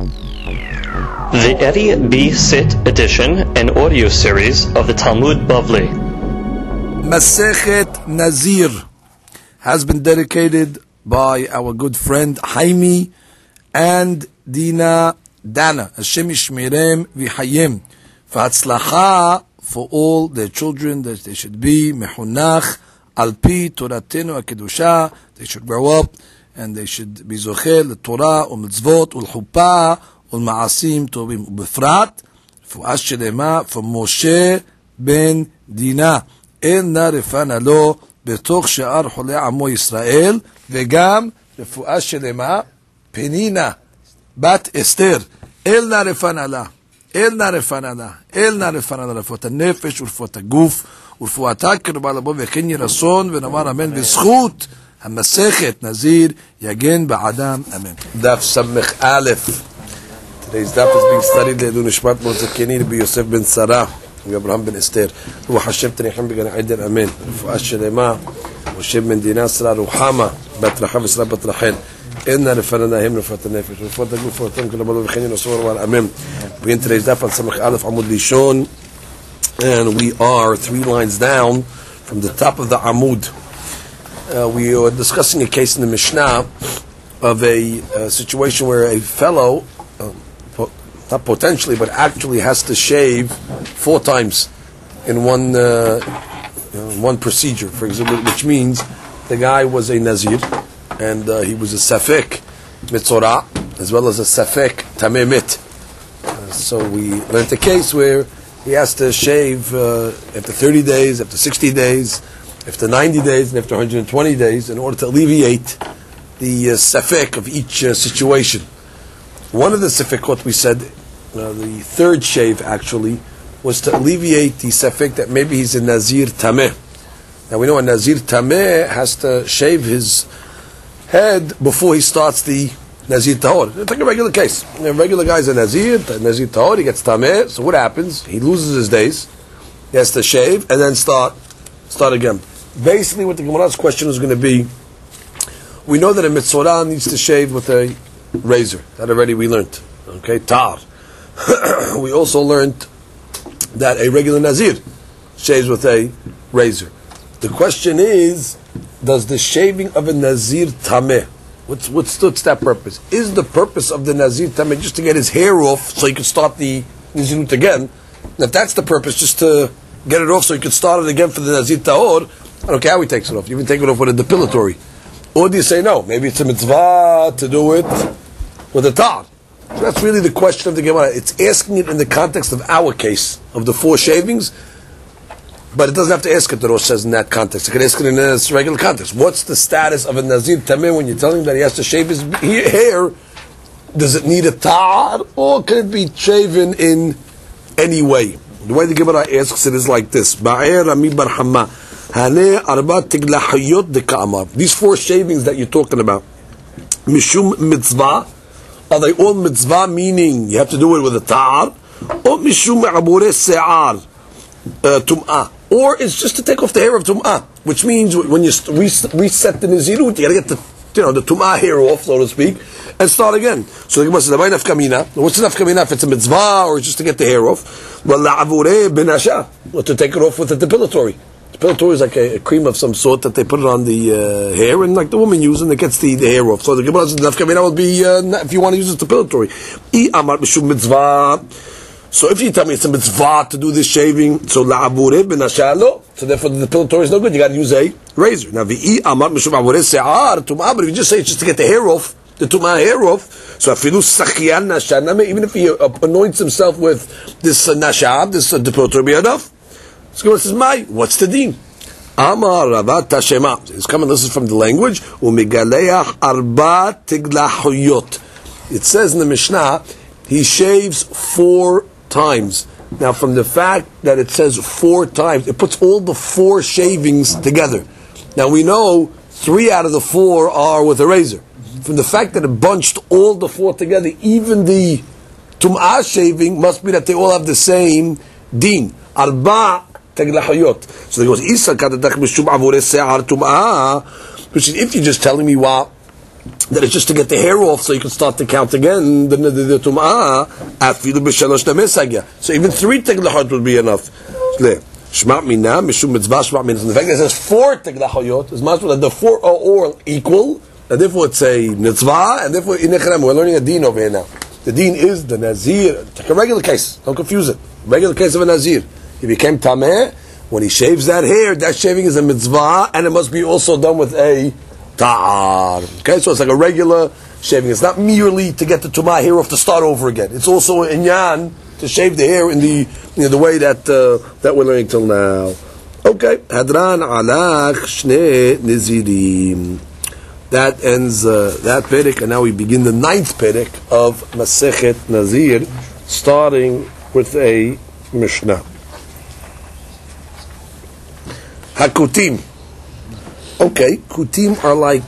The Eddie B. Sit edition and audio series of the Talmud Bavli. Masechet Nazir has been dedicated by our good friend Haimi and Dina Dana. Hashem Yishmerem V'Hayim. V'Hatzlacha for all their children, that they should be Mehunach Al-Pi Toratenu HaKedusha. They should grow up and they should be Zocher L'Torah U'Mitzvot U'L'Chuppah U'Ma'asim Tovim U'Befrat. Fu'as Shelema from Moshe ben Dina. אלנה רפנה לו בתוך שאר חולי עמו ישראל, וגם רפואה שלמה פנינה בת אסתר. אלנה רפנה לה, אלנה רפנה לה, אלנה רפנה לה, רפואת הנפש ורפואת הגוף ורפואתה קרבה לבוא וכן יהי רצון ונאמר אמן בזכות המסכת נזיר יגן בעדם אמן. דף סמך א'. Today's daf is being studied לעילוי נשמת מרדכי רבי יוסף בן שרה ואברהם בן אסתר. רוח השם תניחם בגן עדן אמן. רפואה שלמה משה בן דינה שרה רוחמה בת רחב ושרה בת רחל. אלנה רפאנה הם רפואת הנפש ורפואת הגוף ורפואתם כלבלו וכן ינוסו ורמל אמן. We're in today's daf on סמך א' עמוד לישון, and we are 3 lines down from the top of the amud. We are discussing a case in the Mishnah of a situation where a fellow not potentially, but actually has to shave 4 times in one procedure, for example, which means the guy was a Nazir, and he was a Safek Mitzorah, as well as a Safek Tameh Mit. So we learned a case where he has to shave after 30 days, after 60 days, after 90 days, and after 120 days, in order to alleviate the Safek of each situation. One of the Safekot we said, the third shave actually, was to alleviate the safek that maybe he's a Nazir Tameh. Now we know a Nazir Tameh has to shave his head before he starts the Nazir Tahor. Take a regular case. A regular guy's a Nazir Tahor, he gets Tameh, so what happens? He loses his days, he has to shave, and then start again. Basically what the Gemara's question is going to be, we know that a Mitzorah needs to shave with a razor. That already we learned. Okay, tar. We also learned that a regular Nazir shaves with a razor. The question is, does the shaving of a Nazir Tameh, what's that purpose? Is the purpose of the Nazir Tameh just to get his hair off so he can start the Nazirut again? And if that's the purpose, just to get it off so he can start it again for the Nazir Tahor, I don't care how he takes it off. You even take it off with a depilatory. Or do you say no? Maybe it's a mitzvah to do it with a tar. So that's really the question of the Gemara. It's asking it in the context of our case, of the 4 shavings, but it doesn't have to ask it, the Rosh says, in that context. It can ask it in a regular context. What's the status of a Nazir Tameh when you're telling him that he has to shave his hair? Does it need a tar, or can it be shaven in any way? The way the Gemara asks it is like this. These 4 shavings that you're talking about, Mishum Mitzvah, are they all mitzvah, meaning you have to do it with a tar, or mishum abure se'ar tum'ah, or it's just to take off the hair of tum'ah, which means when you reset the nizirut, you got to get the tum'ah hair off, so to speak, and start again. So the Gemara says, what's the nafkamina if it's a mitzvah or just to get the hair off? Well, la'abure benasha, or to take it off with a depilatory. Depilatory is like a cream of some sort that they put it on the hair, and like the woman uses, and it gets the hair off. So the Gemara says, nafkamina would be if you want to use it depilatory. So if you tell me it's a mitzvah to do this shaving, so la'abure benashalo, so therefore the depilatory is no good. You got to use a razor. Now v'i amar mishum abure se'ar tum'ah, but if you just say it's just to get the hair off, the tum'ah hair off, so afilu sachiyan nashaname, even if he anoints himself with this nashab, this depilatory, be enough. So Gemara says, "My, what's the deen?" Amar Ravat Tashema. It's coming. This is from the language. Umigaleach arba tiglahuyot. It says in the Mishnah, he shaves 4 times. Now, from the fact that it says 4 times, it puts all the 4 shavings together. Now we know 3 out of the 4 are with a razor. From the fact that it bunched all the 4 together, even the tum'ah shaving must be that they all have the same deen. Arba. So he goes, if you're just telling me what that it's just to get the hair off so you can start to count again the tum'ah afilu b'shalosh tamesagya. So even 3 teglachot would be enough. Shma mina mishum mitzvah shma mina. The fact that it says 4 teglachot is much that the 4 are all equal, and therefore it's a mitzvah, and therefore we're learning a din over here now. The din is the nazir. Take a regular case. Don't confuse it. Regular case of a nazir. He became tameh when he shaves that hair. That shaving is a mitzvah, and it must be also done with a ta'ar. Okay, so it's like a regular shaving. It's not merely to get the tumah hair off to start over again. It's also an inyan to shave the hair in the the way that that we're learning till now. Okay, hadran alach shne nizirim. That ends that perek, and now we begin the 9th perek of Masechet Nazir, starting with a Mishnah. Hakutim. Okay, kutim are like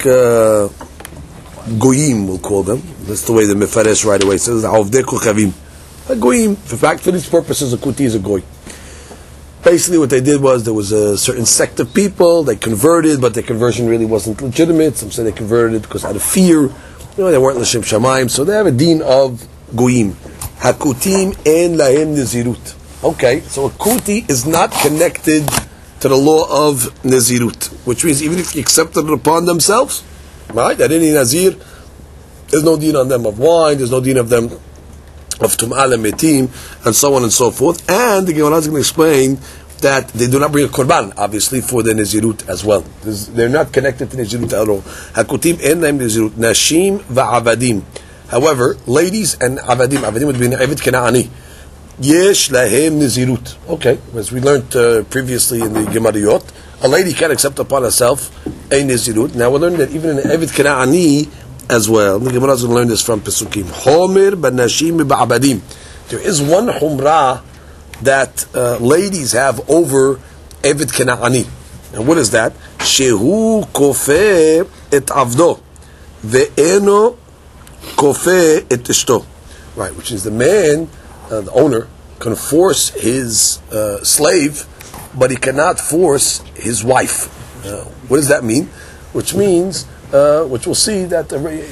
goyim, we'll call them. That's the way the Mefaresh right away says. Avdei kochavim. A goyim. In fact, for these purposes, a kuti is a goy. Basically, what they did was there was a certain sect of people. They converted, but their conversion really wasn't legitimate. Some say they converted because out of fear. They weren't l'shem shamayim, so they have a din of goyim. Hakutim en lahem nizirut. Okay, so a kuti is not connected to the law of Nazirut, which means even if you accepted it upon themselves, right, that any Nazir, there's no deen on them of wine, there's no deen of them of Tum'ah Metim, and so on and so forth. And the Gemara is going to explain that they do not bring a Korban, obviously, for the Nazirut as well. They're not connected to Nazirut at all. Hakutim en lahem Nazirut, Nashim va'avadim. However, ladies and avadim would be an Eved Kena'ani. Yesh lahem nizirut. Okay, as we learned previously in the Gemariyot, a lady can accept upon herself a nizirut. Now we're learning that even in the Eved Kena'ani as well. The Gemara is going to learn this from Pesukim. Homer b'nashim ba'abadim. There is one humrah that ladies have over Eved Kena'ani. And what is that? Shehu kofeh et avdo ve'eno kofeh et ishto. Right, which is the man, the owner, can force his slave, but he cannot force his wife. What does that mean? Which means, which we'll see that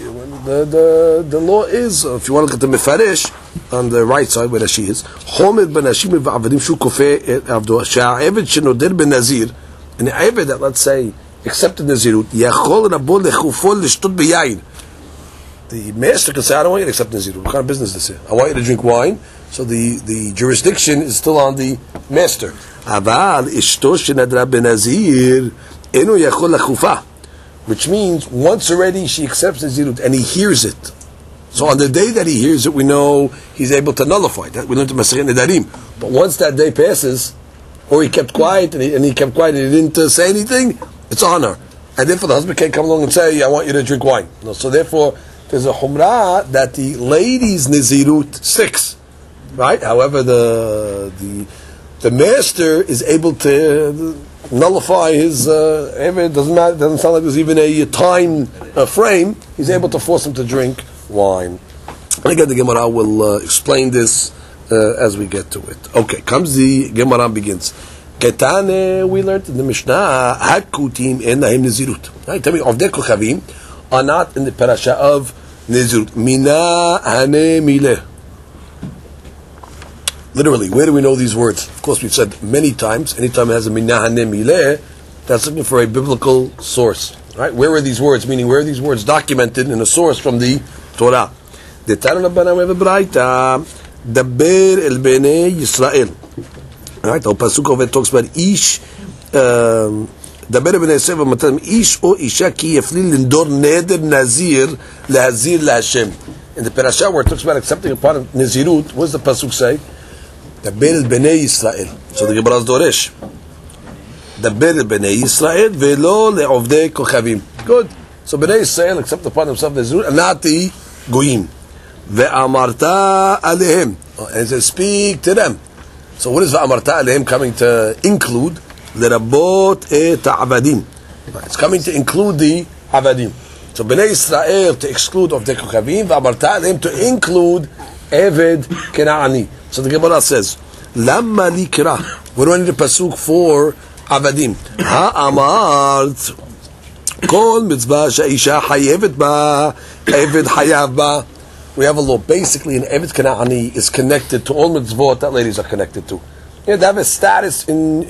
the law is, if you want to look at the Mefaresh, on the right side where she is, Chomer b'nashim v'avadim shu kofeh et avdo, she'a'eved shenoder b'nazir, an eved that, let's say, accepted Nazirut, yachol rabo lechufo l'shtot b'yayin. The master can say, I don't want you to accept Nazirut. What kind of business is this? I want you to drink wine. So the jurisdiction is still on the master. Aval ishto shenadra benazir eno yachol lachufa, which means once already she accepts Nazirut and he hears it. So on the day that he hears it, we know he's able to nullify that. We learned to Masechet Nedarim. But once that day passes, or he kept quiet and he kept quiet and he didn't say anything, it's on her. And therefore the husband can't come along and say, I want you to drink wine. No, so therefore there's a humrah that the lady's Nazirut sticks. Right. However, the master is able to nullify his. It doesn't sound like there's even a time frame. He's able to force him to drink wine. And again, the Gemara will explain this as we get to it. Okay, comes the Gemara begins. Ketane, we learned in the Mishnah, Hakutim en lahem nizirut. Right, tell me, Avdei kochavim are not in the parasha of nizirut. Mina hane mileh. Literally, where do we know these words? Of course, we've said many times, anytime it has a minah mileh, that's looking for a biblical source. Right? Where are these words? Meaning, where are these words documented in a source from the Torah? The Tana Rabbana we have a braita, Daber el Bnei Yisrael. Right? The pasuk over talks about ish, Daber el Bnei Yisrael v'matam ish o isha ki yaflil lindor neder nazir lahazir laHashem. In the parasha where it talks about accepting a part of Nazirut, what does the pasuk say? Daber el Bnei Yisrael. So the Gemara is doresh. Daber el Bnei Yisrael velo le'ovdei kochavim. Good. So Bnei Yisrael accept upon themselves the Nazirut and not the goyim. Ve'amarta alehem. And says, speak to them. So what is ve'amarta alehem coming to include? Lerabot et ha'avadim. It's coming to include the avadim. So Bnei Yisrael to exclude of the kochavim, ve'amarta alehem to include Eved Kena'ani. So the Gemara says, Lamma likra. What do I need a pasuk for avadim? Ha'amart. Kol mitzvah she'isha hayevet ba, eved hayav ba. We have a law. Basically, an eved kana'ani is connected to all mitzvot that ladies are connected to. They have a status in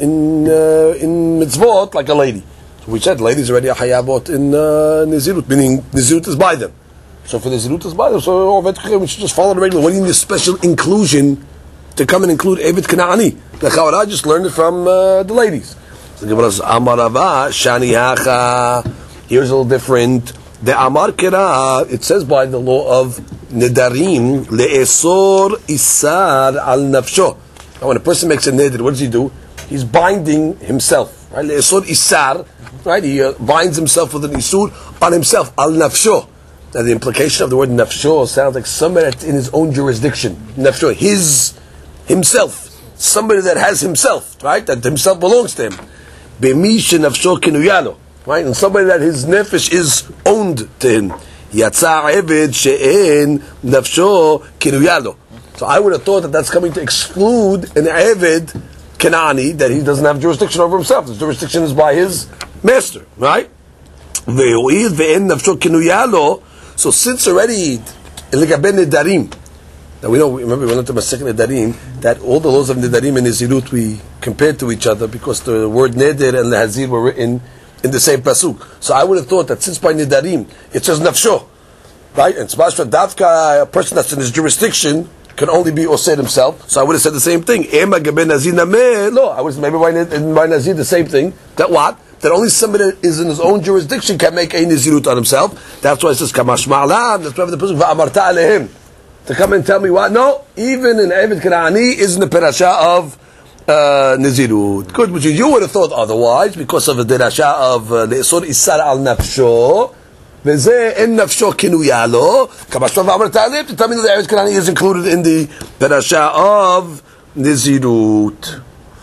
mitzvot like a lady. So we said ladies already are hayavot in nizirut, meaning nizirut is by them. So for nizirut is by them, so we should just follow the regular. What do you need a special inclusion to come and include eved kana'ani? The Chavarah just learned it from the ladies. So the Gemara says, Amar Rava shani hacha. Here's a little different. The Amar Kira, it says by the law of Nedarim, le'esor isar al nafsho. Now when a person makes a neder, what does he do? He's binding himself. Right? Le'esor isar, right? He binds himself with an isur on himself, al nafsho. Now the implication of the word nafsho sounds like somebody that's in his own jurisdiction. Nafsho, himself. Somebody that has himself, right? That himself belongs to him. Be'misha nafsho kinuyalo. Right? And somebody that his nefesh is owned to him. Yatsa eved she'en nafsho kinuyalo. So I would have thought that that's coming to exclude an eved Kanani, that he doesn't have jurisdiction over himself. His jurisdiction is by his master, right? Ve'oid ve'en nafsho kinuyalo. So since already legaben nedarim, now we know, remember we went into Masechet Nedarim, that all the laws of Nedarim and Nezirut we compared to each other because the word Neder and Hazir were written in the same pasuk. So I would have thought that since by Nedarim it says Nafsho, right? And Tzbashva Davka, a person that's in his jurisdiction, can only be Osed himself. So I would have said the same thing. Ema Gaben Nazir Nameh. No, I would maybe by Nazir the same thing. That what? That only somebody that is in his own jurisdiction can make a Nezirut on himself. That's why it says Kamash Ma'alam. That's why the pasuk Va'amarta Alehim. To come and tell me what? No, even an Eved Kana'ani is in the parasha of Nezirut. Good, which you would have thought otherwise because of the parasha of Le'esor Isar al Nafsho. V'zeh en Nafsho kinuyalo. Kamashma v'amarta aleh. To tell me that the Eved Kana'ani is included in the parasha of Nezirut.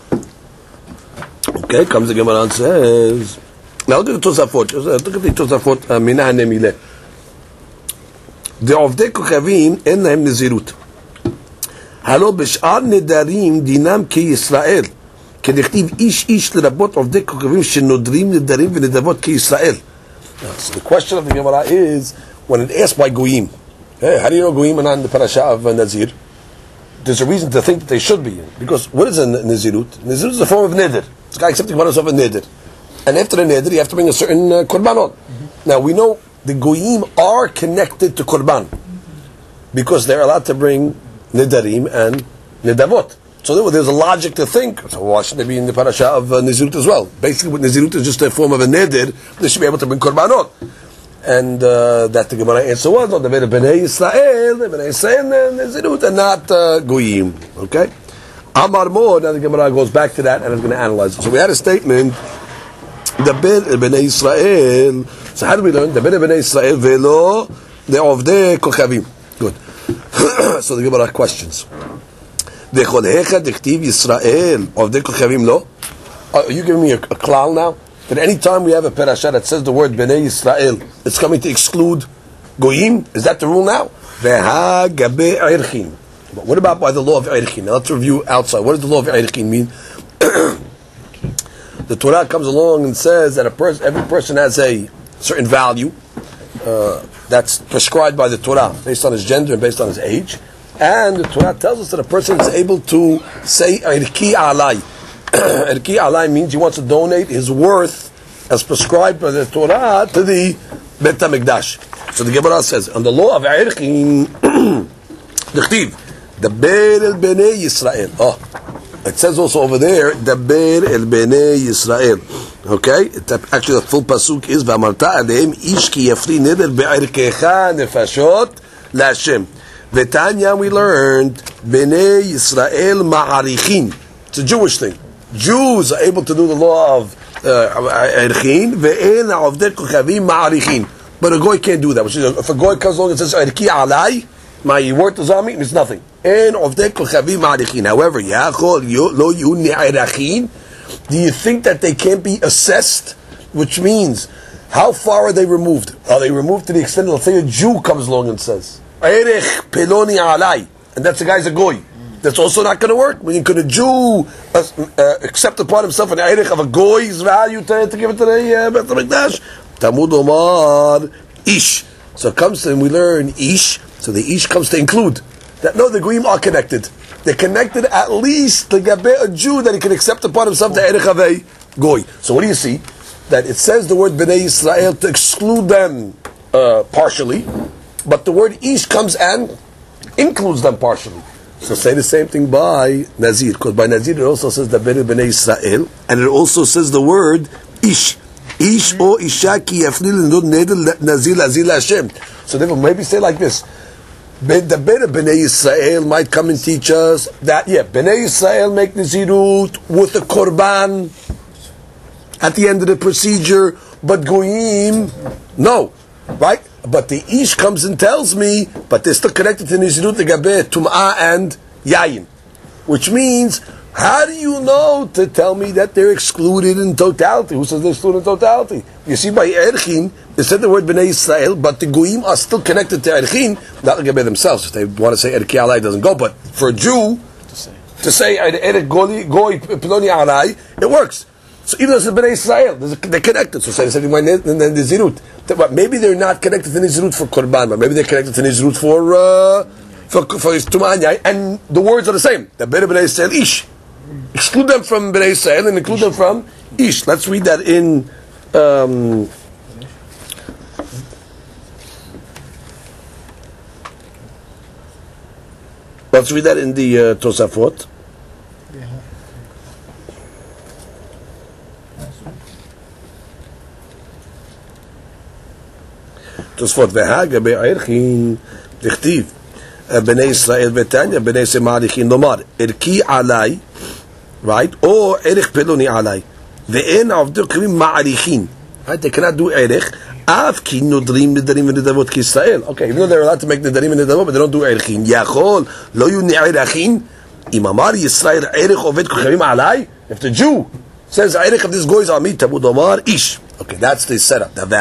Okay, comes the Gemara and says. Now look at the Tosafot. Look at the Tosafot Minah Nemileh. דעובדי כוכבים אין להם נזירות. הלא בשאר נדרים דינם כישראל. כדכתיב איש איש לרבות עובדי כוכבים שנודרים נדרים ונדבות כישראל. So the question of the Gemara is, when it asked by Goyim, hey, how do you know Goyim are not in the parasha of Nazir? There's a reason to think that they should be in. Because what is a Nazirut? Nazirut is a form of neder. It's a guy accepting one of a neder. And after the neder, you have to bring a certain korbanot. Now we know the Goyim are connected to Korban because they're allowed to bring Nedarim and Nedavot. So there's a logic to think, so why shouldn't they be in the parasha of Nezirut as well? Basically, what Nezirut is just a form of a Neder, they should be able to bring Korbanot. And that the Gemara answer was, no, the Bnei Yisrael and Nezirut are not Goyim. Okay? Amar Mo, now the Gemara goes back to that and is going to analyze it. So we had a statement, the Bnei Yisrael. So how do we learn? The Bnei Yisrael velo the Ovdei Kochavim. Good. So the Gemara questions. V'cholecha dechtiv Yisrael Ovdei Kochavim lo. Are you giving me a klal now? That any time we have a parasha that says the word Bnei Yisrael, it's coming to exclude Goyim? Is that the rule now? Veha gabe Eirchin. But what about by the law of Eirchin? Now let's review outside. What does the law of Eirchin mean? The Torah comes along and says that every person has a certain value that's prescribed by the Torah based on his gender and based on his age, and the Torah tells us that a person is able to say Irki Alai. Irki Alai means he wants to donate his worth as prescribed by the Torah to the Bet HaMikdash. So the Gemara says on the law of Irki the Ber el Bnei Yisrael. It says also over there, Daber el Bnei Yisrael. Okay? Actually, the full pasuk is, V'amarta aleim ish ki yafri neder be'irkecha nefashot la'Hashem. V'tanya, we learned, Bnei Yisrael ma'arichin. It's a Jewish thing. Jews are able to do the law of Irchin, ve'en ha'ovdei kochavim ma'arichin. But a goy can't do that. Which is, if a goy comes along and says, Irki alai, my word is on me, it's nothing. And Ovdei Kochavim ma'arichin. However, Yachol lo yu ne'arachin. Do you think that they can't be assessed? Which means, how far are they removed? Are they removed to the extent that, let's say, a Jew comes along and says, Erech peloni alai, and that's the guy's a goy. That's also not going to work. Meaning, could a Jew accept upon himself an erech of a goy's value to give it to the Bet HaMikdash? Tamud Omar Ish. So it comes to, and we learn Ish. So the Ish comes to include that no, the Goyim are connected. They're connected at least to Gabe a Jew that he can accept upon himself the Erech Havei Goy. So what do you see? That it says the word Bnei Israel to exclude them partially, but the word Ish comes and includes them partially. So say the same thing by Nazir, because by Nazir it also says the Bnei Israel, and it also says the word Ish. Ish or Isha ki yafnil neder Nazir lazir Hashem. So therefore maybe say like this. The better Bnei Israel might come and teach us that, Bnei Israel make Nazirut with the Korban at the end of the procedure, but Goyim, no, right? But the Ish comes and tells me, but they're still connected to Nazirut, the Gabeh, Tum'ah, and Yayin. Which means, how do you know to tell me that they're excluded in totality? Who says they're excluded in totality? You see, by Erchin, they said the word Bnei Israel, but the Goyim are still connected to Erchin, not the Gabeh themselves. If they want to say Erki Alai, doesn't go, but for a Jew, to say Erek Goy Ploni Alai, it works. So even though it's Bnei Israel, they're connected. So say the same thing in the Zirut. But maybe they're not connected to Nizirut for Korban, but maybe they're connected to Nizirut for Tum'ah, and the words are the same. The better Bnei Israel Ish. Exclude them from Bnei Israel and include them from Ish. Let's read that in the Tosafot. Tosfot v'haga be'erchin dichtiv Bnei Israel v'tanya Bnei Israel ma'arichin lomar erki alai, right? Or erich peloni alai ve'en avdei k'rim ma'arichin, right? They cannot do erich af ki nodrim nedarim v'nedavot ki Israel. Okay, even though they're allowed to make nedarim and nedavot, but they don't do erichin. Yachol lo yu ne'erachin imamar Yisrael erich oved k'chavim alai. If the Jew says erich of this goy is on me, Tamud Omar Ish. Okay, that's the setup. The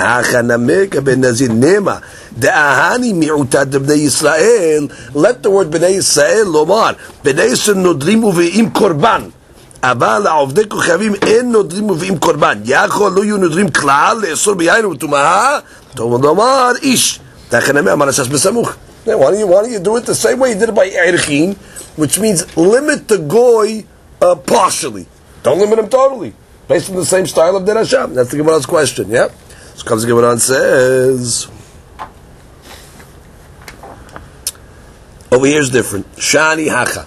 ahani mi'utad b'nei Yisrael. Let the word b'nei Yisrael lomar b'nei Yisrael nodrim uve'im korban. Aval ha'ovdei kochavim en nodrim uve'im korban. Yachol lo yu nodrim klal le'esor b'yayin u'tumah. Tamud Omar Ish. Why don't you do it the same way you did it by erchin, which means limit the goy partially. Don't limit him totally. Based on the same style of Derasham. That's the Gemara's question, yeah? So comes the Gemara and says, over here is different. Shani Hacha.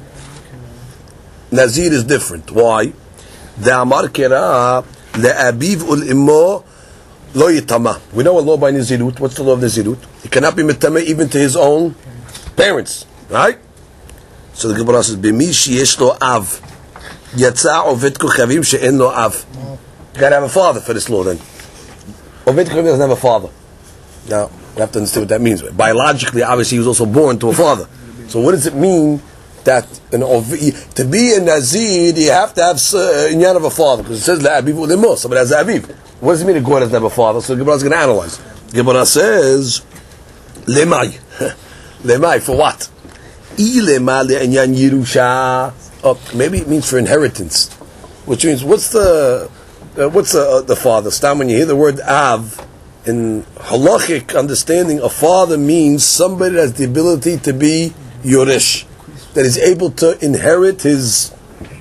Nazir is different. Why? The Amar Kera, the Abiv ul Immo, Lo Yitama. We know a law by Nazirut. What's the law of Nazirut? He cannot be Mitama even to his own parents, right? So the Gemara says, B'mish yesh lo av. Yatsa oved kochavim she'en lo av. You gotta have a father for this law then. Oved kochavim doesn't have a father. Now, you have to understand what that means. Biologically, obviously, he was also born to a father. So what does it mean that to be a Nazir, you have to have inyan of a father? Because it says la'abiv u'limo, somebody has la'abiv. What does it mean a goy doesn't have a father? So the Gemara is going to analyze. The Gemara says, lemai. Lemai, for what? Ilema le'inyan Yerusha. Oh, maybe it means for inheritance, which means what's the father? Stam, when you hear the word av in halachic understanding, a father means somebody that has the ability to be yorish, that is able to inherit his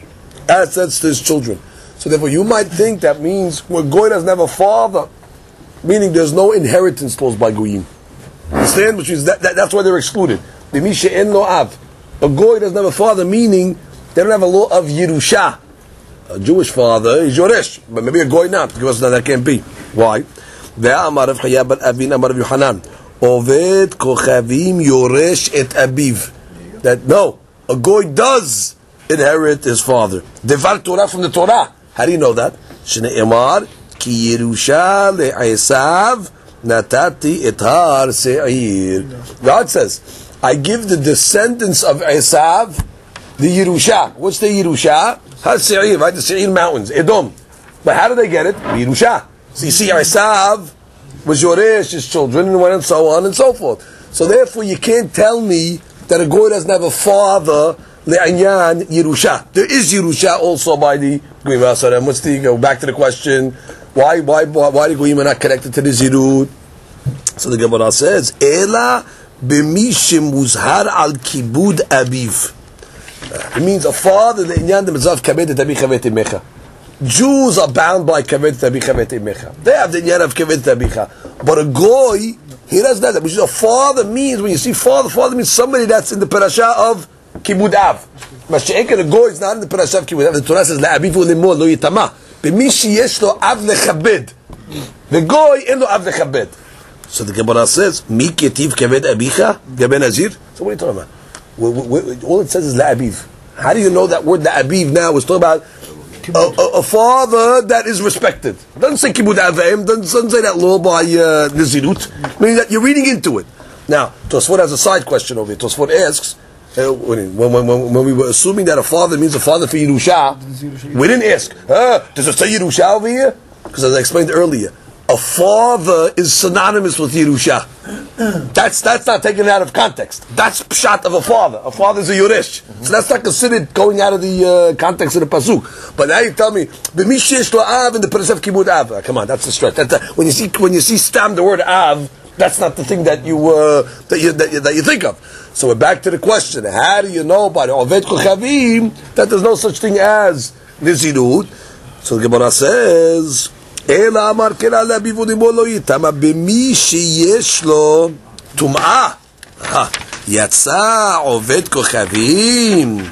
assets to his children. So therefore, you might think that means where goy doesn't have a father, meaning there's no inheritance posed by goyim. Understand? Which means that's why they're excluded. B'misha en lo av. A goy doesn't have a father, meaning they don't have a law of Yerusha. A Jewish father is Yoresh, but maybe a goy not, because that can't be. Why? Ve'amar Rav Chaya bar Avin amar Rav Yohanan, Oved kochavim yoresh et abiv. That no, a goy does inherit his father. Devar Torah from the Torah. How do you know that? Shne'emar ki Yerusha le'esav natati et har se'ir. God says, I give the descendants of Esav the Yerusha. What's the Yerusha? Ha-Se'ir, right? The Se'ir mountains, Edom. But how did they get it? Yerusha. So you see, Esav was Yoresh, his children, and so on and so forth. So therefore, you can't tell me that a goy doesn't have a father, le'anyan Yerusha. There is Yerusha also by the Goyim. So then, go back to the question, Why the goyim are not connected to the zirut? So the Gemara says, Ela b'mi shemuzhar al kibud aviv. It means a father, the inyan the mitzvah kaved tabicha v'timecha. Jews are bound by kaved tabicha v'timecha. They have the inyan of kaved tabicha. But a goy, he doesn't have that. Which is a father means, when you see father means somebody that's in the parasha of kibud av. Mashiach, a goy is not in the parasha of kibud av. The Torah says, la'aviv u'limol lo yitama. B'mi sheyesh lo av lechabed. The goy in lo av lechabed. So the Gemara says, Mi ketiv kaved abicha gaben azir. So what are you talking about? All it says is la'abiv. How do you know that word la'abiv now is talking about a father that is respected? It doesn't say kibud avim, doesn't say that law by nizirut. Meaning that you're reading into it. Now, Tosfot has a side question over here. Tosfot asks, when we were assuming that a father means a father for Yerusha, we didn't ask, does it say Yerusha over here? Because as I explained earlier, a father is synonymous with Yerusha. That's not taken out of context. That's pshat of a father. A father is a Yerush. So that's not considered going out of the context of the pasuk. But now you tell me, b'mi sheyesh lo av in the parasha of kibud av. Come on, that's the stretch. When you see stam the word av, that's not the thing that you think of. So we're back to the question: how do you know by the oved kochavim that there's no such thing as nizirut? So the Gemara says, אלא אמר כלה לאביו ולאמו לא יטמא במי שיש לו טומאה. יצא עובד כוכבים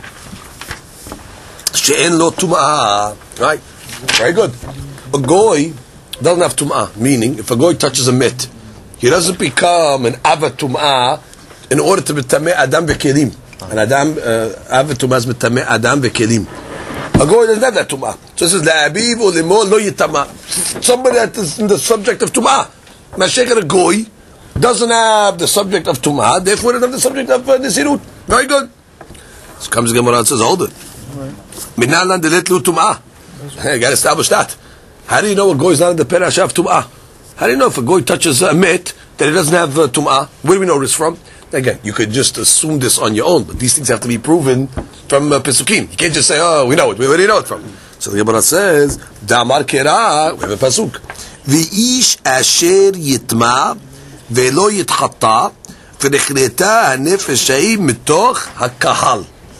שאין לו טומאה. Right? Very good. A goy doesn't have טומאה, meaning if a goy touches a mit, he doesn't become an ava טומאה in order to be טמא אדם וכלים. An adam, ava טומאה is טמא אדם וכלים. A goy doesn't have that tum'ah. So it says, la'abiv or limo lo yitama. Somebody that is in the subject of tum'ah. Mashiach, a goy doesn't have the subject of tum'ah, therefore doesn't have the subject of nisirut. Very good. So comes the Gemara and says, hold it. Minalan delet lu tum'ah. You got to establish that. How do you know a goy is not in the parasha of tum'ah? How do you know if a goy touches a mit that he doesn't have tum'ah? Where do we know this from? Again, you could just assume this on your own, but these things have to be proven from Pesukim. You can't just say, oh, we know it. We already know it from. So the Gemara says, Damar Kera, we have a Pasuk. V'ish asher yitma ve'lo yitchata v'nechneta ha'nefesh ha'im mitoch ha'kahal.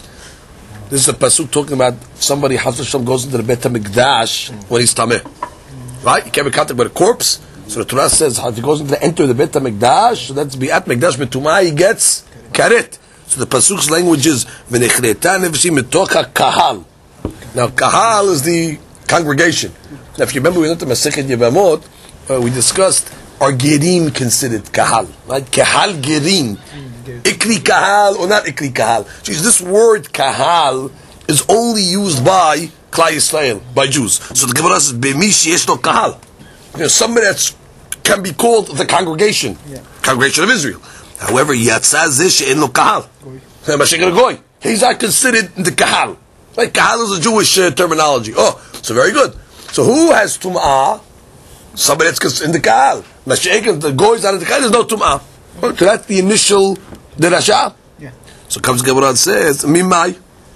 This is a Pasuk talking about somebody, Chas v'shalom, goes into the Beit HaMikdash when he's tameh. Right? You can't be contact with a corpse. So the Torah says, if he goes into enter the Beit HaMikdash, so that's Bi'at Mikdash Metumah, he gets karet. So the Pasuk's language is, V'nechneta nefeshim mitoch ha'kahal. Now, kahal is the congregation. Now, if you remember, we went to Masechet Yevamot, we discussed, are gerim considered kahal? Right? Kahal gerim. Ikri kahal or not ikri kahal? Jeez, this word kahal is only used by Klal Yisrael, by Jews. So the Gemara says, B'mi sheyesh lo kahal. Somebody that can be called the congregation, congregation of Israel. However, Yatzah zeh she'en lo kahal. Mashiach goy, he's not considered the kahal. Like kahal is a Jewish terminology. Oh, so very good. So who has tum'ah? Somebody that's in the kahal. Mashiach, the goy is not in the kahal. There's no tum'ah. So that's the initial derasha. Yeah. So comes Gemara and says, Mimai.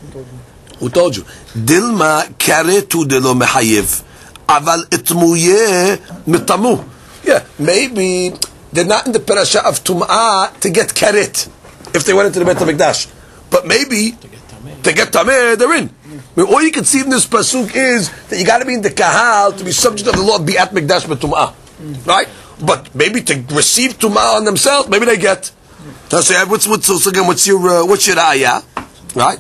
Who told you? Dilma karetu delo mehayev. Aval itmuye mitamu. Yeah, maybe they're not in the parasha of tum'ah to get karet if they went into the Beit HaMikdash. But maybe to get tameh, they're in. I mean, all you can see in this pasuk is that you got to be in the kahal to be subject of the law of Bi'at Mikdash Metum'ah. Right? But maybe to receive tum'ah on themselves, maybe they get. So what's your ayah? Right?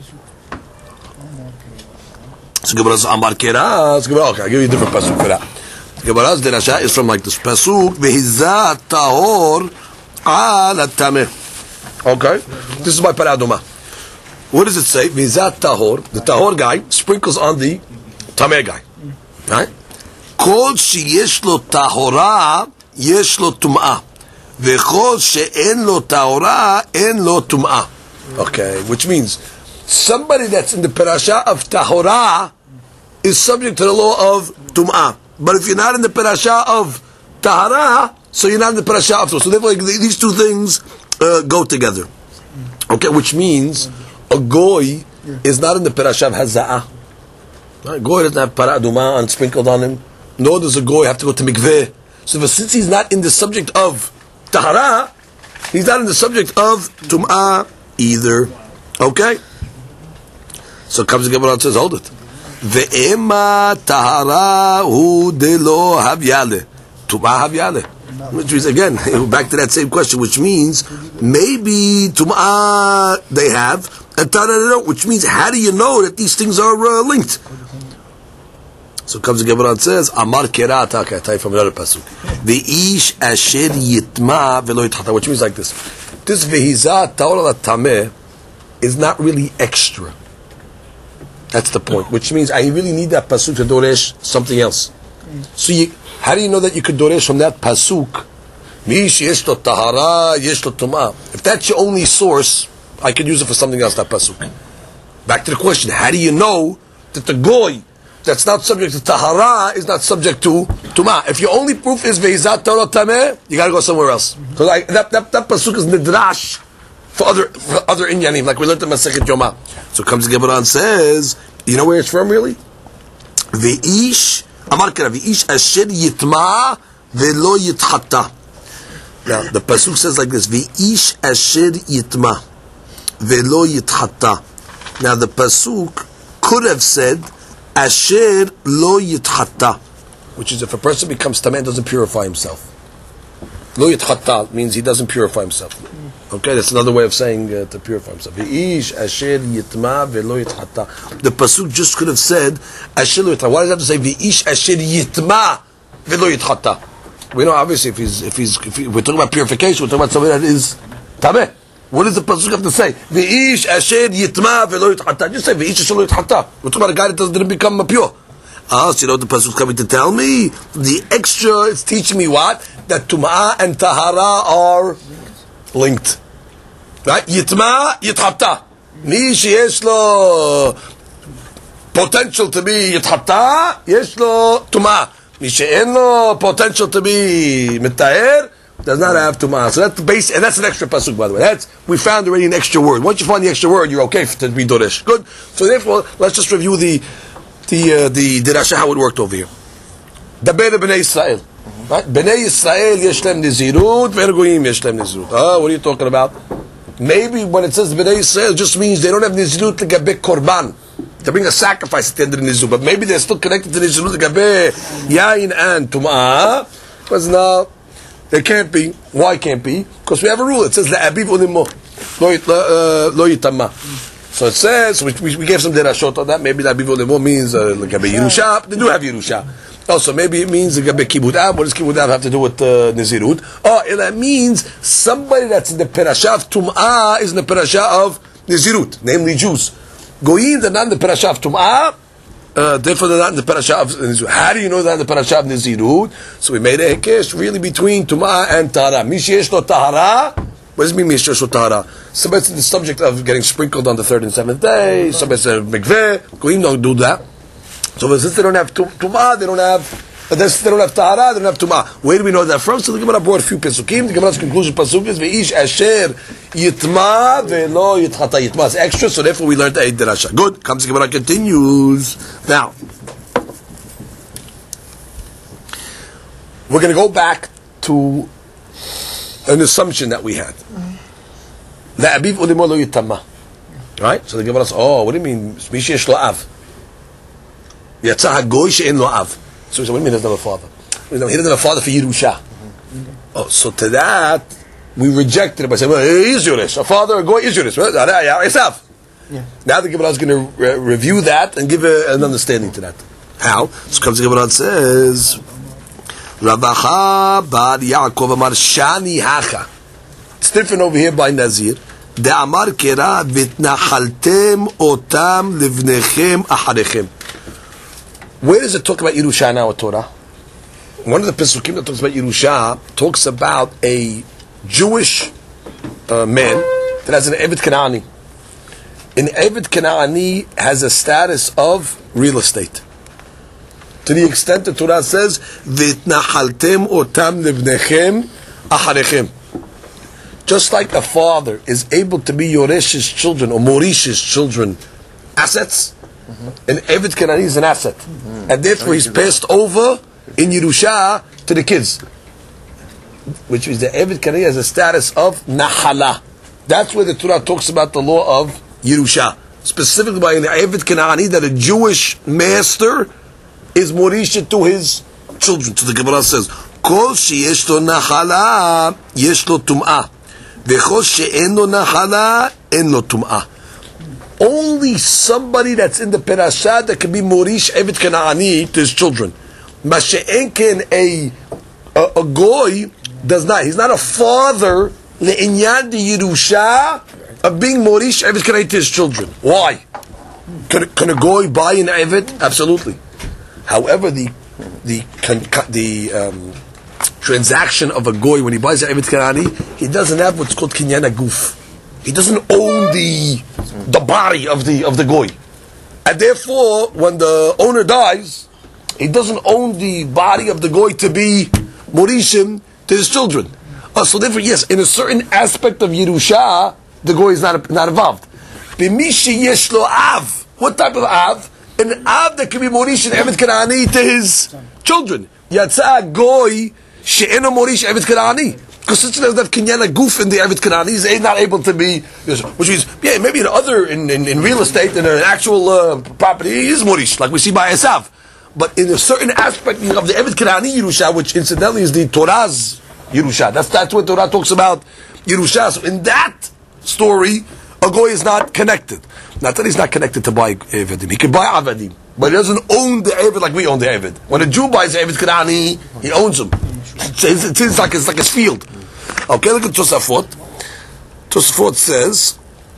So Gemara's Amar Kera. Okay, I'll give you a different pasuk for that. Gemara's derasha is from like this pasuk v'hizat tahor al tameh. Okay, this is my paraduma. What does it say? V'hizat tahor. The tahor guy sprinkles on the tameh guy. Right? Kol sheyesh lo tahora yesh lo tum'ah. V'chol she'en lo tahora en lo tum'ah. Okay, which means somebody that's in the parasha of tahora is subject to the law of tum'ah. But if you're not in the parasha of tahara, so you're not in the parasha of tum'ah. So therefore, these two things go together. Okay, which means a goy is not in the parasha of haza'ah. A goy doesn't have paraduma sprinkled on him. nor does a goy have to go to mikveh. So since he's not in the subject of tahara, he's not in the subject of tum'ah either. Okay? So comes the Gemara and says, hold it. Ve'ema tahara hu de lo havyale. Tum'ah havyale. Which means, again, back to that same question, which means maybe tum'ah they have, and tahara they don't, which means how do you know that these things are linked? So comes the Gemara and says, Amar kerat, okay, I tell you from another pasuk. Ve'ish asher yitma velo yitchata, which means like this. This vehizat ta'olah tameh is not really extra. That's the point. Which means I really need that pasuk to doresh something else. So how do you know that you could doresh from that pasuk? Mish yesh lo tahara, yesh lo tumah. If that's your only source, I could use it for something else, that pasuk. Back to the question, how do you know that the goy that's not subject to tahara is not subject to tumah? If your only proof is ve'izat ta'olah tameh, you got to go somewhere else. So that pasuk is nidrash for other inyanim, like we learned in Masechet Yoma. So comes the Gemara and says, you know where it's from really? Ve'ish, Amar Kera, Ve'ish asher yitma velo yitchata. Now the pasuk says like this: Ve'ish asher yitma velo yitchata. Now the pasuk could have said asher lo yitchata, which is if a person becomes tameh and doesn't purify himself. Lo yitchata means he doesn't purify himself. Okay, that's another way of saying to purify himself. Ve'ish asher yitma velo yitchata. The pasuk just could have said asher lo yitchata. Why does it have to say ve'ish asher yitma velo yitchata? We know obviously if we're talking about purification, we're talking about somebody that is tameh. What does the pasuk have to say? Ve'ish asher yitma velo yitchata. Just say ve'ish asher lo yitchata. We're talking about a guy that didn't become pure. So you know what the pasuk is coming to tell me? The extra is teaching me what? That tum'ah and tahara are linked. Right? Yitma, yitchata. Mi sheyesh lo potential to be yitchata, yesh lo tum'ah. Mi she'en lo potential to be mitaher, does not have tum'ah. So that's the base, and that's an extra pasuk, by the way. We found already an extra word. Once you find the extra word, you're okay to be doresh. Good. So therefore, let's just review the dirasha, how it worked over here. Daber b'nei Yisrael. Right? B'nei Yisrael yesh lem nizirut, ve'en goyim yesh lem nizirut. What are you talking about? Maybe when it says B'nai Yisrael, just means they don't have nizirut l'gabeh korban, to bring a sacrifice at the end of the nizirut. But maybe they're still connected to nizirut l'gabeh yain and tum'ah. Because now they can't be. Why can't be? Because we have a rule. It says la'abiv ulimo lo yitamah. So it says, we gave some derashot on that. Maybe la'abiv ulimo means l'gabeh Yerusha. They do have Yerusha. Also, maybe it means l'gabeh kibud av. What does kibud av have to do with nizirut? That means somebody that's in the parasha of tum'ah is in the parasha of nizirut, namely Jews. Goyim, they're not in the parasha of tum'ah, therefore they're not in the parasha of nizirut. How do you know they're in the parasha of nizirut? So we made a hekesh really between tum'ah and tahara. Mishesh lo tahara. What does it mean mishesh lo tahara? Somebody's in the subject of getting sprinkled on the 3rd and 7th day. Somebody's in mikveh. Goyim don't do that. So since they don't have tum'ah, they don't have tahara, they don't have tum'ah. Where do we know that from? So the Gemara brought a few pesukim. The Gemara's conclusion pasuk is ve'ish asher yitma ve'lo yitchata. Yitma is extra, so therefore we learned the 8 derasha. Good. Comes the Gemara continues. Now, we're going to go back to an assumption that we had. La'abiv ulimo lo yitama. Right? So the Gemara says, what do you mean? Mishi yesh lo av. Yatzah hagoy she'en lo av. So he said, what do you mean he doesn't have a father? He doesn't have a father for Yerusha. So to that, we rejected it by saying, well, he is Yerush. A father, a goy is Yerush. Esav. Yeah. Now the Gemara is going to review that and give an understanding to that. How? So comes the Gemara and says, Ravacha bar Yaakov amar shani hacha. It's different over here by Nazir. De amar kera vitnachaltem otam livnechem acharechem. Where does it talk about Yerusha now in Torah? One of the Pesukim that talks about Yerusha talks about a Jewish man that has an Eved Kanaani. An Eved Kanaani has a status of real estate. To the extent that Torah says, Vitnachaltem otam livnechem acharechem. Just like a father is able to be Yoresh's children or Morish's children assets, an Eved Kanaani is an asset. And therefore he's passed over in Yerusha to the kids, which is the Eved Kanani has a status of Nahala. That's where the Torah talks about the law of Yerusha, specifically by an Eved Kanani, that a Jewish master is Morisha to his children. So the Gemara says, Kol sheyesh lo Nahala, yesh lo Tum'ah. V'chol she'en lo Nahala, en lo Tum'ah. Only somebody that's in the Perashah that can be Morish Eved Kanani to his children. Mashe'enken a goy does not. He's not a father le'inyan de Yerusha of being Morish Eved Kanani to his children. Why? Can a goy buy an Eved? Absolutely. However, the transaction of a goy when he buys an Eved Kanani, he doesn't have what's called kinyan aguf. He doesn't own the body of the goy, and therefore, when the owner dies, he doesn't own the body of the goy to be morishim to his children. So therefore, yes, in a certain aspect of Yerusha, the goy is not involved. B'mishi yesh lo av. What type of av? An av that can be morishim Eved Kanani to his children. Yatsa goy she'eno morish Eved Kanani. Because since he doesn't have kinyan aguf in the Eved Kanani, he's not able to be, which means, yeah, maybe in real estate, in an actual property, he is morish, like we see by Esav. But in a certain aspect of the Eved Kanani Yerusha, which incidentally is the Torah's Yerusha, that's what Torah talks about Yerusha. So in that story, a goy is not connected. Not that he's not connected to buy Evedim. He can buy Avadim, but he doesn't own the Eved like we own the Eved. When a Jew buys Eved Kanani, he owns them. It's like his field. Okay, look at Tosafot. Tosafot says,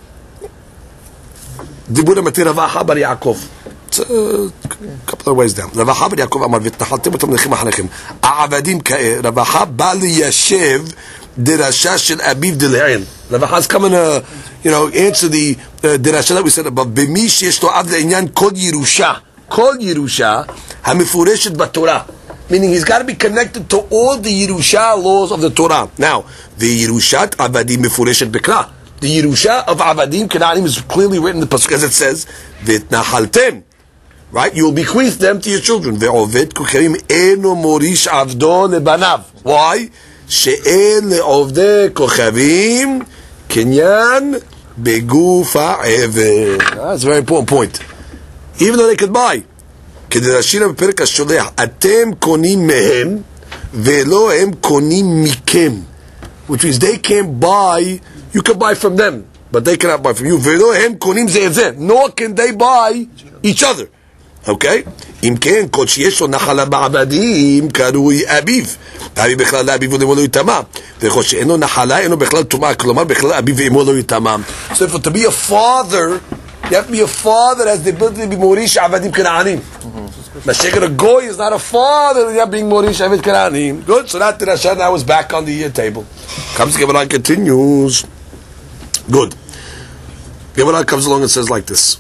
Dibura Mati Ravaha bar Yaakov. It's a couple of ways down. Ravaha bar Yaakov amar v'tnahaltem otam nechem achanechem. A'avadim ka'e. Ravaha ba liyashev dirasha shel abiv d'le'en. Ravaha's coming to, answer the dirasha that we said above. B'mi sheyesh lo av le'inyan kol Yerusha. Kol Yerusha hamifureshet b'Torah. Meaning he's got to be connected to all the Yerusha laws of the Torah. Now, the Yerushat Avadim Mefureshet Bekra. The Yerusha of Avadim Kananim is clearly written in the pasuk as it says, V'tnahaltem. Right? You will bequeath them to your children. Ve'ovet kucherim eno morish avdo lebanav. Why? She'en le'ovde kochavim kinyan beguf ha'eved. That's a very important point. Even though they could buy. כדרשינה בפרק השולח, אתם קונים מהם, ולא הם קונים מכם. Which means they can't buy, you can buy from them, but they cannot buy from you. ולא הם קונים זה את זה, nor can they buy each other. Okay? אם כן, כל שיש לו נחלה בעבדים, קרוי אביו. אביו בכלל לאביו ולאמו לא יטמא. וכל שאינו נחלה, אינו בכלל טומאה, כלומר בכלל אביו ואמו לא יטמא. So for to be a father, you have to be a father that has the ability to be morish avadim kanaanim. Mashiach a goy is not a father. You're being morish avid kanaanim. Good. So that Rasha now is back on the table. Comes Gemara continues. Good. Gemara comes along and says like this.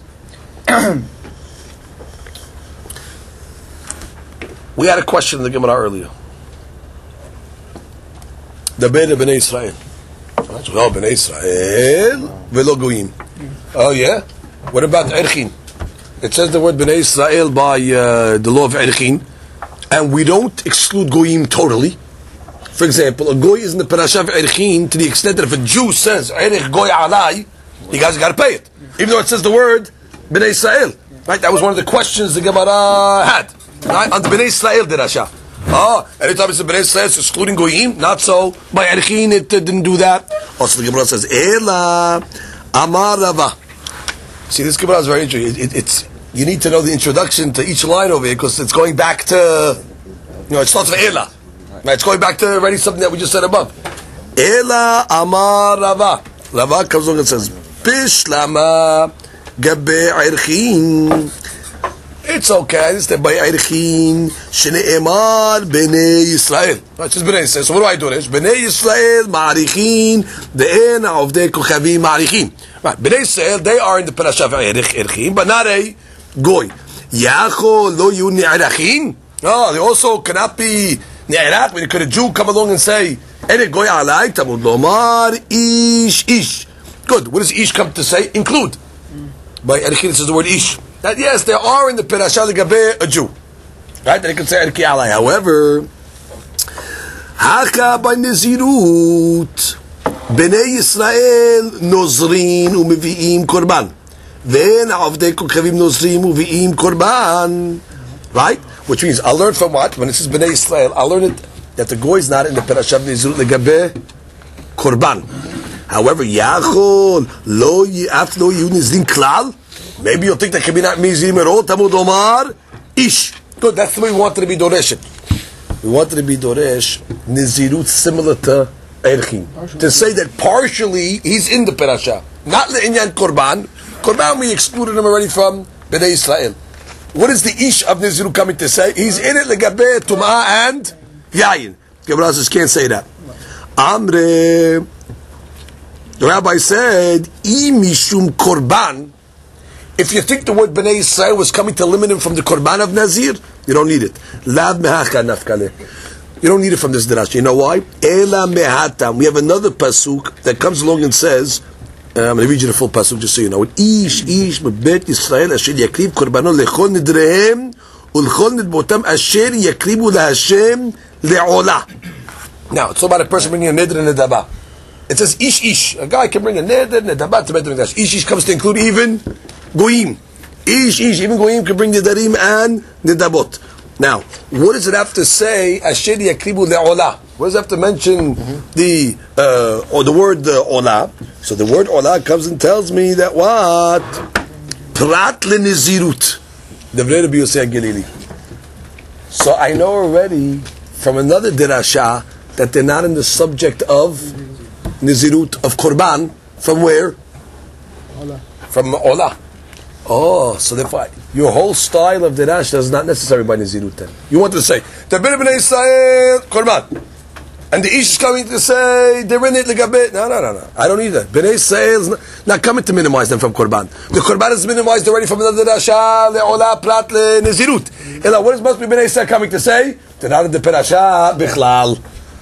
We had a question in the Gemara earlier. The Beit of Bnei Israel. Oh, Bnei Israel velo goyim. Oh yeah. What about Erchin? It says the word Bnei Israel by the law of Erchin, and we don't exclude Goyim totally. For example, a Goy is in the Parasha of Erchin to the extent that if a Jew says Erech Goy Alai, you guys got to pay it. Even though it says the word Bnei Israel. Right? That was one of the questions the Gemara had. Right? On the Bnei Israel Dirasha. Anytime it's a Bnei Israel, it's excluding Goyim. Not so. By Erchin, it didn't do that. Also, the Gemara says, Ela Amar Rava. See, this Gemara is very interesting. It's you need to know the introduction to each line over here because it's going back to, it starts with Ela. Right? It's going back to already something that we just said above. Ela Amar Rava. Rava comes along and says, Bishlama Gabe Erchin. It's okay. This is by Erchin. Shne'emar Bnei Yisrael. Right? It's Bnei Yisrael. So what do I do? Bnei Yisrael Ma'arichin De'ena Ovdei Kochavim Ma'arichin. Right, Bnei Yisrael, they are in the parasha of Erchin, but not a goy. Yacho lo yu ne'erachin? No, they also cannot be ne'erach. When could a Jew come along and say, Ene goy alai, tamud lomar, ish. Good, what does ish come to say? Include. By Erchin it says the word ish. That yes, they are in the parasha legabe a Jew. Right? Then he can say Erki Alai. However, Haka by Nazirut, Bnei Yisrael Nozrin u'mevi'im korban. Then Avdei Kokhavim Nozrim u'mevi'im korban. Right? Which means, I'll learn from what? When it says Bnei Yisrael, I'll learn it that the goy is not in the Parashat Nazirut Legabe korban. However, Yachol, after lo Yud Nizrim Klal, maybe you'll think that can be not Mizrim at all. Tamud Omar, Ish. Good, that's the way we wanted to be Doresh. We wanted to be Doresh, Nizirut similar to Erchin. To say that partially he's in the Parasha. Not Le'inyan Korban. Korban, we excluded him already from Bnei Israel. What is the Ish of Nizirut coming to say? He's in it, Legabe, Tum'ah, and Yayin. Gemara says, can't say that. Amre, the rabbi said, Mishum Korban. If you think the word Bnei Yisrael was coming to limit him from the Korban of Nazir, you don't need it. Lav mehacha nafkale. You don't need it from this derash. You know why? Ela mehatam. We have another pasuk that comes along and says, I'm going to read you the full pasuk just so you know. Ish mebet Yisrael asher yakriv korbano lechol nidrehem ulchol nidbotam asher yakribu laHashem le'olah. Now, it's all about a person bringing a nidr and a nedabah. It says ish. A guy can bring a nidr and a nedabah to Bet HaMikdash. Ish comes to include even goyim. Ish, even goyim can bring nidarim and nidabot. Now, what does it have to say? Asher yakribu le'olah. What does it have to mention the word olah? So the word olah comes and tells me that what? Prat lenizirut. Devrei Rabbi Yosei HaGalili. So I know already from another derasha that they're not in the subject of nizirut, of korban. From where? Olah. From olah. Oh, so therefore, your whole style of derasha is not necessary by nizirut then. You wanted to say, the Bnei Yisrael korban. And the Ish is coming to say, they're in it like a bit. No. I don't need that. Bnei Yisrael is not coming to minimize them from korban. The korban is minimized already from another derasha, le'olah, prat, le'nizirut. What must be Bnei Yisrael coming to say? They're not in the parasha, bichlal.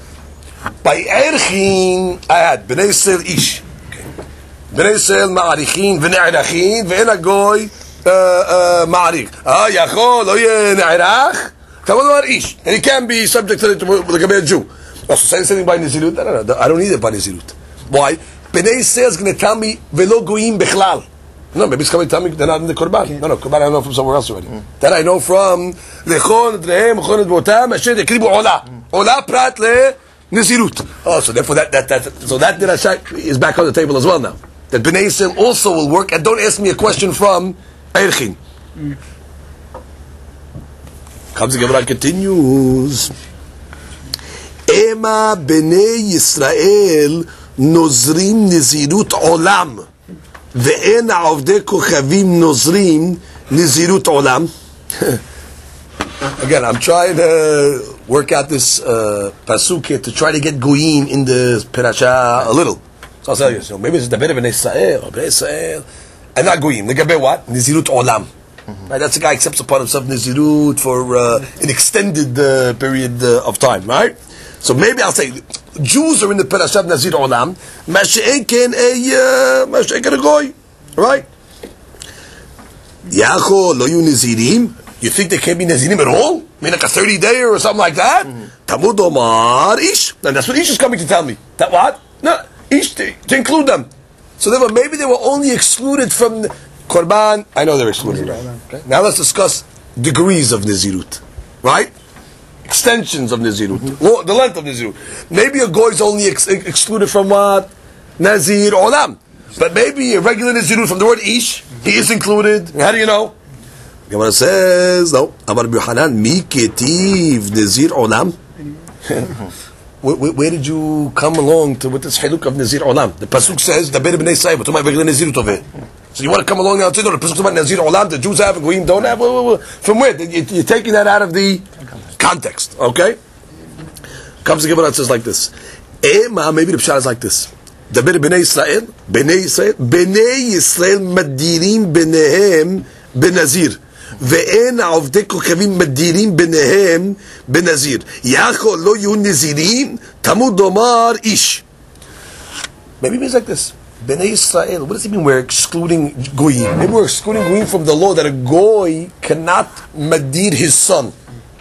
By Erchin, I had Bnei Yisrael Ish. Bnei Yisrael ma'arichin, v'ne'arachin, v'en agoy ma'arich. Yachol, lo ye ne'arach, tamod Ish. And he can be subject to the Jew. Also, say something by Nizirut? No, I don't need it by Nizirut. Why? Bnei Yisrael is going to tell me, v'lo goyim bichlal. No, maybe it's coming to tell me they're not in the Korban. Okay. No, Korban I know from somewhere else already. That I know from Lechon, Drehem, Lechon, Botam, Asher, Yakribu, Olah. Olah, Prat, Le, Nizirut. Oh, so therefore that derasha is back on the table as well now. That Bnei Yisrael also will work, and don't ask me a question from Erchin. Comes the Gemara continues. Ema Bnei Yisrael nozrim nizirut olam ve'en avdei kochavim nozrim nizirut olam. Again, I'm trying to work out this pasuk here to try to get goyim in the parasha a little. So I'll tell you. So maybe it's the Bnei Yisrael, and not goyim. Legabe what? Nizirut olam. Right, that's the guy accepts upon himself nizirut for an extended period of time. Right. So maybe I'll say Jews are in the Parashat Nazir Olam, Masha'eken a goy, right? Yacho lo yu Nazirim. You think they can't be Nazirim at all? I mean, like a 30-day or something like that? Tamud Omar Ish. And that's what Ish is coming to tell me. That what? No, Ish to include them. So therefore, maybe they were only excluded from the Korban. I know they're excluded. Right? Okay. Now let's discuss degrees of Nazirut, right? Extensions of Nazirut, the length of Nazirut. Maybe a goy is only excluded from what? Nazir Olam. But maybe a regular Nazirut from the word Ish, he is included. How do you know? Gemara says, no. Amar Yohanan, mi ketiv Nazir Olam. Where did you come along with this haluk of Nazir Olam? The pasuk says, the Bnei Yisrael, but my regular Nazirut of it. So you want to come along now and say, no, the pasuk about Nazir Olam, the Jews have, and Goyim don't have. From where? You're taking that out of the context, okay? Comes the Gemara and says like this. Maybe the pshat is like this. The Bnei Yisrael madirim benehem benazir. Ve'en avdei kochavim madirim benehem benazir. Yachol lo yu nazirim tamud omar ish. Maybe it means like this. Bnei Yisrael, what does it mean we're excluding goyim? Maybe we're excluding goyim from the law that a goy cannot madir his son.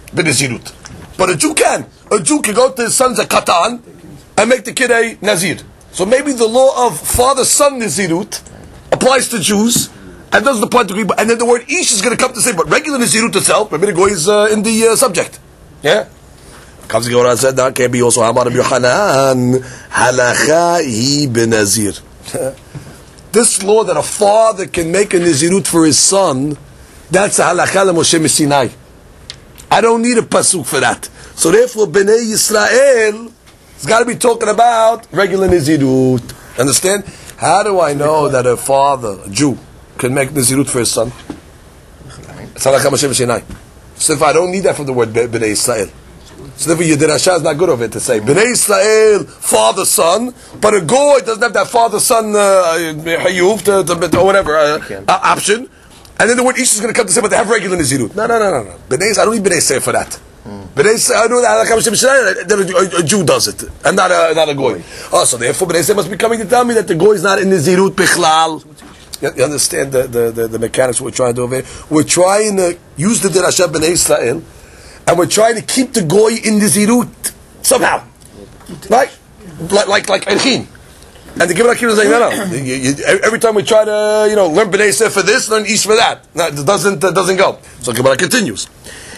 b'nezirut. But a Jew can. A Jew can go to his son's a katan and make the kid a nazir. So maybe the law of father-son nazirut applies to Jews and doesn't apply to Greek. And then the word ish is going to come to say, but regular nazirut itself, maybe the goy is in the subject. Yeah. Comes the Gemara and said that can be also Amar Rabbi Yochanan halacha hi benazir. This law that a father can make a nazirut for his son, that's a halacha Moshe Sinai. I don't need a pasuk for that. So therefore, Bnei Yisrael has got to be talking about regular nazirut. Understand? How do I know that a father, a Jew, can make nazirut for his son? It's halacha Moshe Sinai. So if I don't need that from the word Bnei Yisrael. So therefore, your derasha is not good of it to say Bnei Yisrael, father, son, but a goy doesn't have that father, son, hayuv, or whatever option. And then the word ish is going to come to say, but they have regular nazirut. No. Bnei, I don't need Bnei Yisrael for that. Bnei Yisrael, I know that a Jew does it, and not a goy. Oh, so therefore, Bnei Yisrael must be coming to tell me that the goy is not in nazirut bichlal. You understand the mechanics we're trying to do over here? We're trying to use the derasha Bnei Yisrael, and we're trying to keep the goy in the zirut somehow, right? Like Erchin. And the Gemara keeps saying, no. Every time we try to, learn Bnei Yisrael for this, learn Ish for that. No, it doesn't go. So Gemara continues.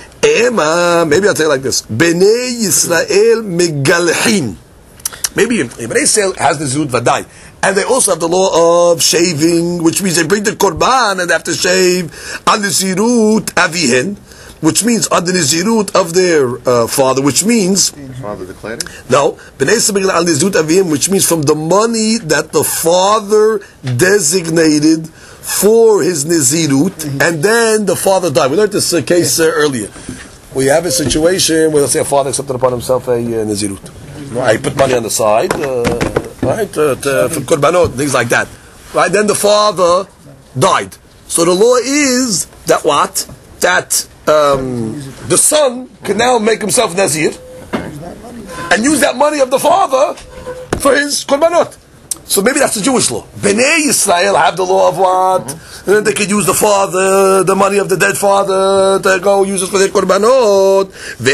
Maybe I'll tell you like this: Bnei Yisrael megalhin. Maybe Bnei Yisrael has the zirut vadai, and they also have the law of shaving, which means they bring the korban and they have to shave on the zirut avihen, which means on the nizirut of their father, which means father declared? No, Bnei Yisrael al nizirut avim, which means from the money that the father designated for his nizirut, and then the father died. We learned this case earlier. We have a situation where, let's say, a father accepted upon himself a nizirut. Right, he put money on the side, right, for korbanot, things like that. Right, then the father died. So the law is that what? That the son can now make himself nazir and use that money of the father for his korbanot. So maybe that's the Jewish law. Bnei Yisrael have the law of what? And then they could use the money of the dead father to go use it for their korbanot.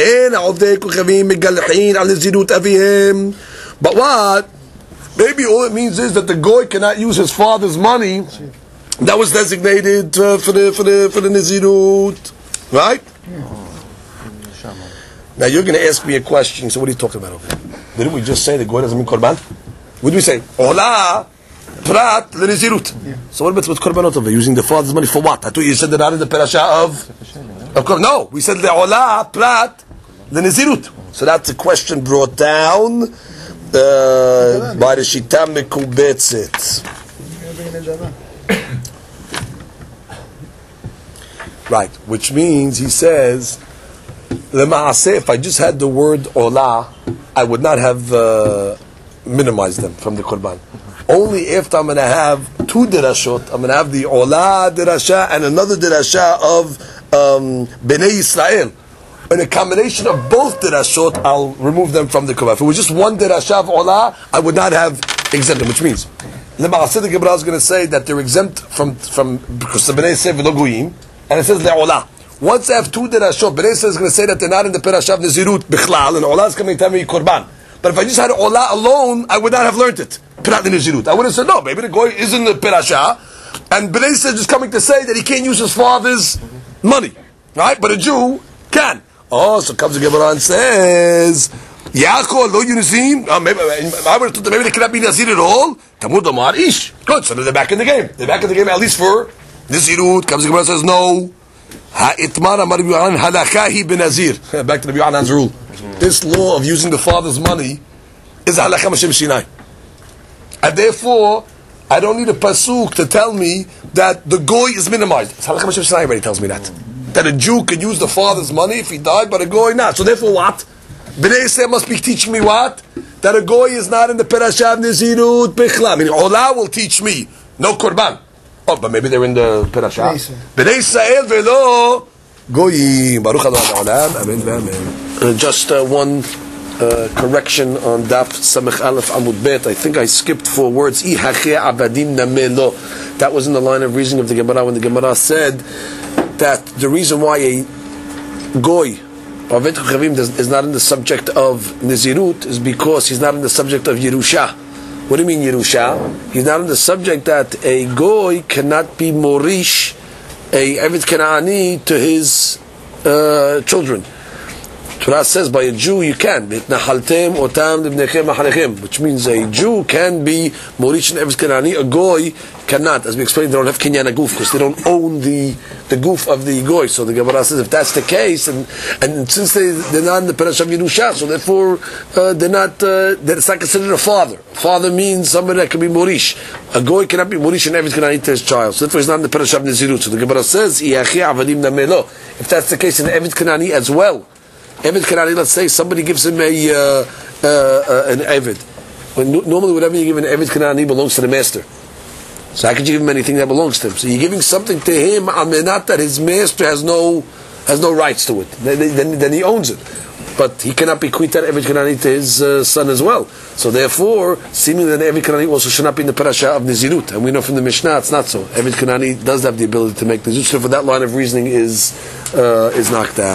But what? Maybe all it means is that the goy cannot use his father's money that was designated for the Nazirut. Right? Now you're going to ask me a question. So what are you talking about over here? Didn't we just say the goy doesn't mean korban? What do we say? Ola prat lenizirut. So what about with korbanot over using the father's money for what? I thought you said that out in the parasha of course. No, we said the ola prat lenizirut. So that's a question brought down by the Shita Mekubetzet. Right, which means he says, Lema'aseh, if I just had the word olah, I would not have minimized them from the Qurban. Only after I'm going to have two dirashot, I'm going to have the olah dirasha and another dirasha of Bnei Yisrael. In a combination of both dirashot, I'll remove them from the Qurban. If it was just one dirasha of olah, I would not have exempt them, which means, Lema'aseh, the Gemara is going to say that they're exempt from because the Bnei Yisrael v'lo goyim, and it says le'olah. Once I have two dirashot, Bnei Yisrael is going to say that they're not in the parasha of Nazirut bichlal, and olah is coming to tell me korban. But if I just had olah alone, I would not have learned it. Prat the Nazirut. I would have said no. Maybe the goy is in the parasha, and Bnei Yisrael is just coming to say that he can't use his father's money, right? But a Jew can. Oh, so comes the Gemara and says, Yaakov lo yunizim. Maybe I would have thought that maybe they cannot be Nazir at all. Tamud Omar Ish. Good. So they're back in the game. They're back in the game at least for Nazirut. Comes the Gemara and says no. Ha'itmar amar Rabbi Yochanan halakha hi benazir. Back to Rabbi Yochanan's rule. This law of using the father's money is halakha Moshe Sinai, and therefore I don't need a pasuk to tell me that the goy is minimized. It's halakha Moshe Sinai already tells me that a Jew could use the father's money if he died, but a goy not. So therefore, what? Bnei Yisrael must be teaching me what? That a goy is not in the parasha of Nazirut Bechla. Meaning, Olah will teach me no korban. Oh, but maybe they're in the parasha. Bnei Yisrael velo goyim. Baruch Adonai Olam. Amen. Amen. Just one correction on Daf Samech Aleph Amud Bet. I think I skipped 4 words. That was in the line of reasoning of the Gemara when the Gemara said that the reason why a goy Ovet Kochavim is not in the subject of Nizirut is because he's not in the subject of Yerusha. What do you mean Yerusha? He's not in the subject that a goy cannot be morish a Eved Kenani to his children. Torah says by a Jew you can, which means a Jew can be morish and Eved Kenani, a goy cannot. As we explained, they don't have kinyan aguf because they don't own the goof of the goy. So the Gemara says if that's the case, and since they're not in the Parash of Yerusha, so therefore they're not. It's not considered a father. Father means somebody that can be morish. A goy cannot be morish and Eved Kenani to his child. So therefore he's not in the Parash of Nizirut. So the Gemara says if that's the case in Eved Kenani as well. Eved Kenani, let's say somebody gives him an Eved. Normally whatever you give an Eved Kenani belongs to the master. So how could you give him anything that belongs to him? So you're giving something to him, not that his master has no rights to it. Then he owns it. But he cannot bequeath that Eved Kenani to his son as well. So therefore, seemingly that Eved Kenani also should not be in the parasha of Nizirut. And we know from the Mishnah it's not so. Eved Kenani does have the ability to make Nizirut. So for that line of reasoning is knocked out.